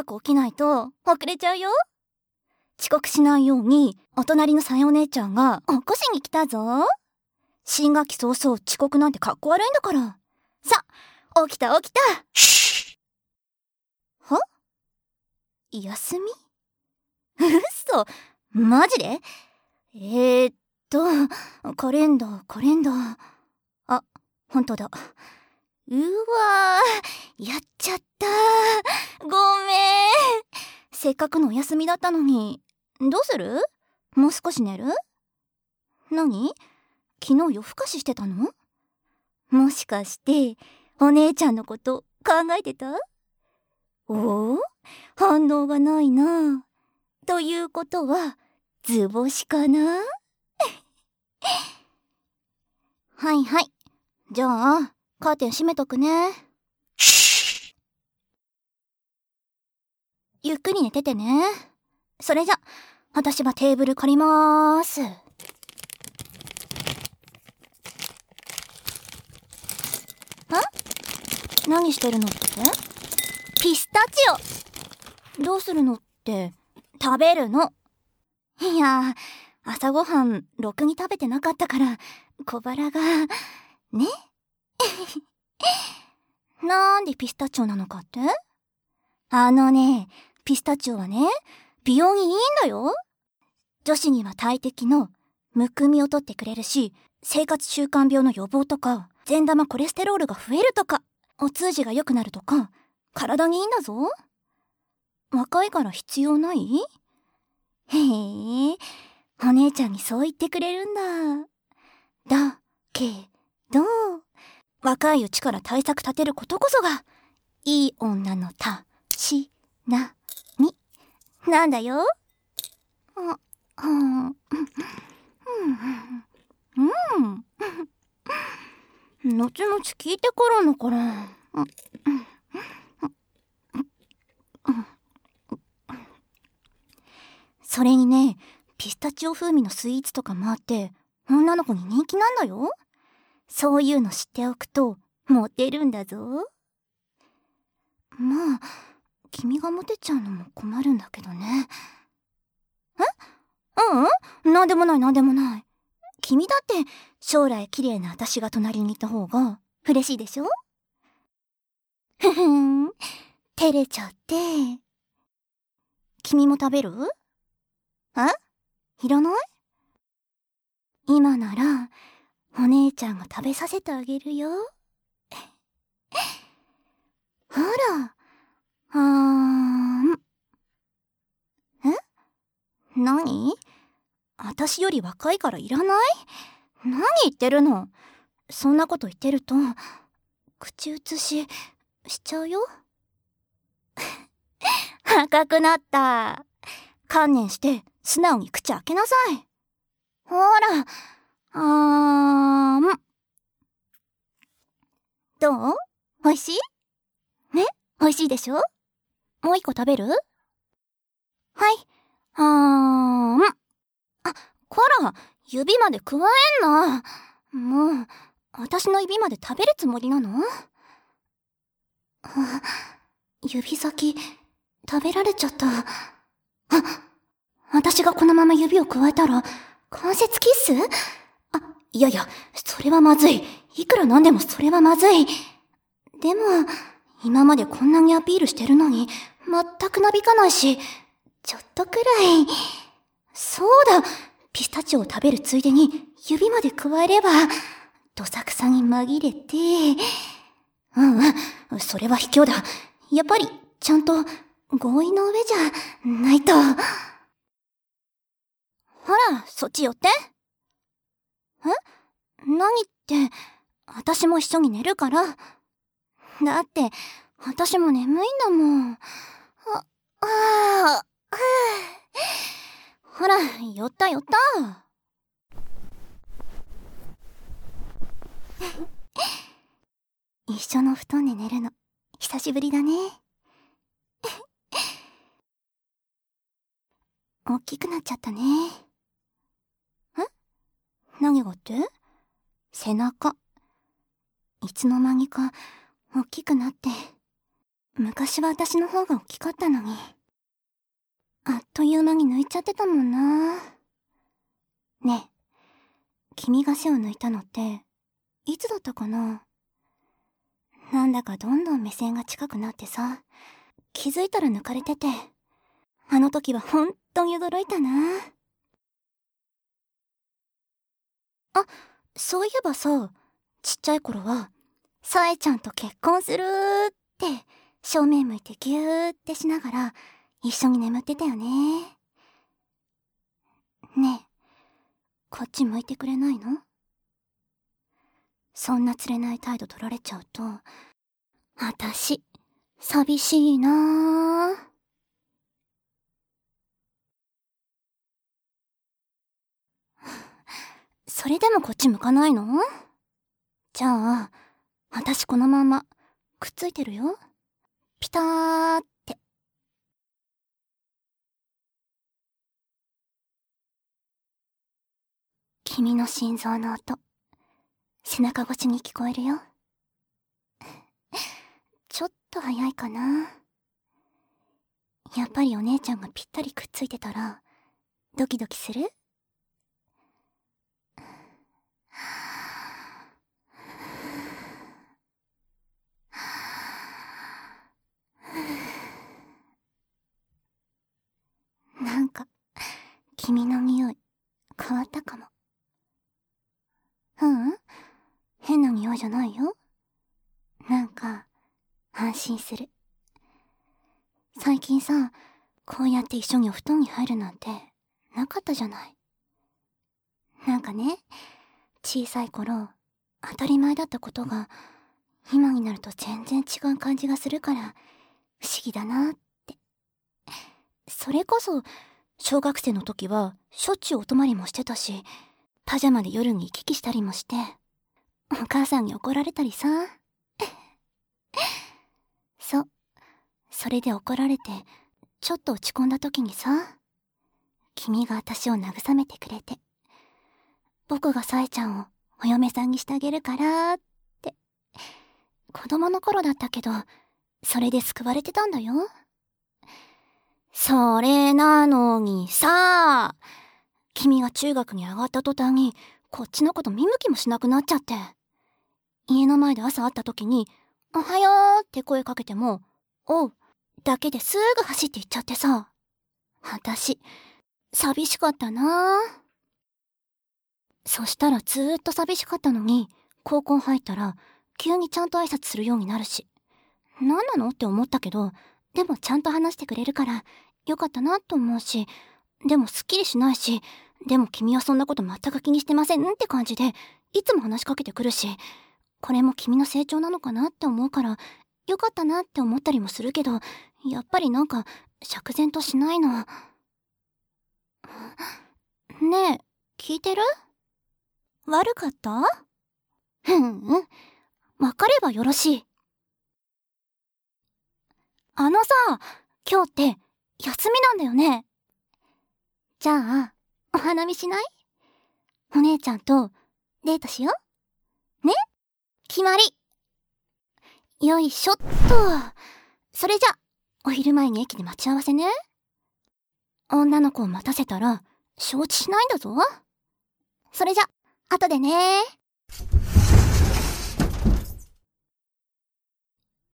く起きないと遅れちゃうよ。遅刻しないようにお隣のさよお姉ちゃんが起こしに来たぞ。新学期早々遅刻なんてかっこ悪いんだから。さ、起きた起きた。は？休み？嘘？マジで？カレンダー。あ、ほんとだ。うわー、やっちゃった。ごめん。せっかくのお休みだったのに。どうする？もう少し寝る？何？昨日夜更かししてたの？もしかしてお姉ちゃんのこと考えてた？おお、反応がないな。ということは図星かな？はいはい。じゃあカーテン閉めとくね。ゆっくり寝ててね。それじゃ私はテーブル借りまーす。何してるのって？ピスタチオ。どうするのって？食べるの。いや、朝ごはんろくに食べてなかったから小腹がね。なんでピスタチオなのかって？ピスタチオはね、美容にいいんだよ。女子には大敵のむくみを取ってくれるし、生活習慣病の予防とか、善玉コレステロールが増えるとか、お通じが良くなるとか、体にいいんだぞ。若いから必要ない？へえ、お姉ちゃんにそう言ってくれるんだ。だけど、若いうちから対策立てることこそが、いい女のたしなみなんだよ。後々聞いてからのから。それにね、ピスタチオ風味のスイーツとかもあって女の子に人気なんだよ。そういうの知っておくとモテるんだぞ。まあ君がモテちゃうのも困るんだけどね。なんでもない。君だって将来綺麗な私が隣にいた方が嬉しいでしょ？ふふん、照れちゃって。君も食べる？いらない？今ならお姉ちゃんが食べさせてあげるよ。ほら、何？私より若いからいらない？何言ってるの？そんなこと言ってると口移ししちゃうよ。赤くなった。観念して素直に口開けなさい。ほら、どう？おいしい？ね？おいしいでしょ？もう一個食べる？はい。こら、指までくわえんな。もう、私の指まで食べるつもりなの？指先、食べられちゃった。私がこのまま指をくわえたら、関節キス？いや、それはまずい。いくらなんでもそれはまずい。でも、今までこんなにアピールしてるのに、全くなびかないし、ちょっとくらい。そうだ、ピスタチオを食べるついでに指までくわえれば、どさくさに紛れて、それは卑怯だ。やっぱり、ちゃんと合意の上じゃないと。ほら、そっち寄って。何って、私も一緒に寝るから。だって、私も眠いんだもん。ほら、寄った。一緒の布団で寝るの、久しぶりだね。大きくなっちゃったね。何がって？背中。いつの間にか大きくなって。 昔は私の方が大きかったのに、あっという間に抜いちゃってたもんな。ねえ、君が背を抜いたのって、いつだったかな？なんだかどんどん目線が近くなってさ、気づいたら抜かれてて、あの時は本当に驚いたな。あ、そういえばさ、ちっちゃい頃は、さえちゃんと結婚するって、正面向いてギューってしながら、一緒に眠ってたよね。ねえ、こっち向いてくれないの？そんな釣れない態度取られちゃうと、あたし、寂しいなぁ。それでもこっち向かないの？じゃあ、あたしこのまま、くっついてるよ。ピターって。君の心臓の音、背中越しに聞こえるよ。ちょっと早いかな。やっぱりお姉ちゃんがぴったりくっついてたら、ドキドキする？なんか、君の匂い、変わったかも。ううん、変な匂いじゃないよ。なんか、安心する。最近さ、こうやって一緒にお布団に入るなんて、なかったじゃない。なんかね、小さい頃、当たり前だったことが、今になると全然違う感じがするから、不思議だなって。それこそ、小学生の時は、しょっちゅうお泊まりもしてたし、パジャマで夜に行き来したりもして、お母さんに怒られたりさ。そう。それで怒られて、ちょっと落ち込んだ時にさ、君が私を慰めてくれて、僕がさえちゃんをお嫁さんにしてあげるからって。子供の頃だったけど、それで救われてたんだよ。それなのにさ、君が中学に上がった途端に、こっちのこと見向きもしなくなっちゃって。家の前で朝会った時に、おはようって声かけても、おう、だけですぐ走って行っちゃってさ。私、寂しかったなぁ。そしたらずーっと寂しかったのに、高校入ったら、急にちゃんと挨拶するようになるし。何なのって思ったけど、でもちゃんと話してくれるから、よかったなと思うし、でもすっきりしないし、でも君はそんなこと全く気にしてませんって感じで、いつも話しかけてくるし、これも君の成長なのかなって思うから、よかったなって思ったりもするけど、やっぱりなんか、釈然としないの。ねえ、聞いてる？悪かった？わかればよろしい。あのさ、今日って休みなんだよね。じゃあ、お花見しない？お姉ちゃんとデートしよう。ね？決まり。よいしょっと。それじゃ、お昼前に駅で待ち合わせね。女の子を待たせたら、承知しないんだぞ。それじゃ、後でね。